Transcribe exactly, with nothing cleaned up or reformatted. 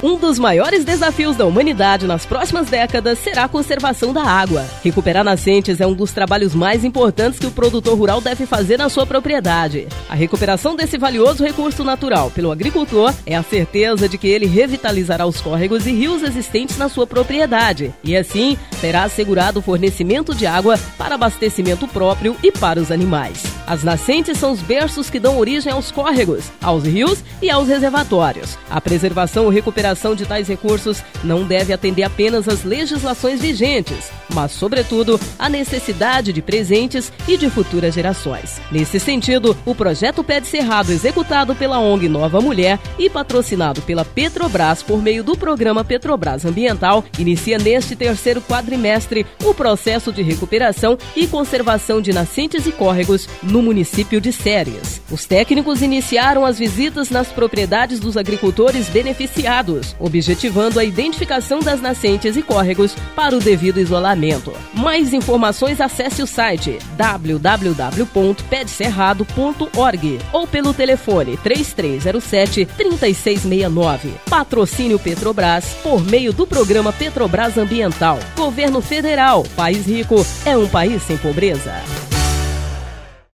Um dos maiores desafios da humanidade nas próximas décadas será a conservação da água. Recuperar nascentes é um dos trabalhos mais importantes que o produtor rural deve fazer na sua propriedade. A recuperação desse valioso recurso natural pelo agricultor é a certeza de que ele revitalizará os córregos e rios existentes na sua propriedade e, assim, terá assegurado o fornecimento de água para abastecimento próprio e para os animais. As nascentes são os berços que dão origem aos córregos, aos rios e aos reservatórios. A preservação ou recuperação de tais recursos não deve atender apenas às legislações vigentes, mas, sobretudo, à necessidade de presentes e de futuras gerações. Nesse sentido, o projeto Pé de Cerrado, executado pela O N G Nova Mulher e patrocinado pela Petrobras por meio do programa Petrobras Ambiental, inicia neste terceiro quadrimestre o processo de recuperação e conservação de nascentes e córregos no município de Séries. Os técnicos iniciaram as visitas nas propriedades dos agricultores beneficiados, objetivando a identificação das nascentes e córregos para o devido isolamento. Mais informações, acesse o site w w w ponto pé de cerrado ponto org ou pelo telefone três três zero sete, três seis seis nove. Patrocínio Petrobras por meio do programa Petrobras Ambiental. Governo Federal. País rico é um país sem pobreza.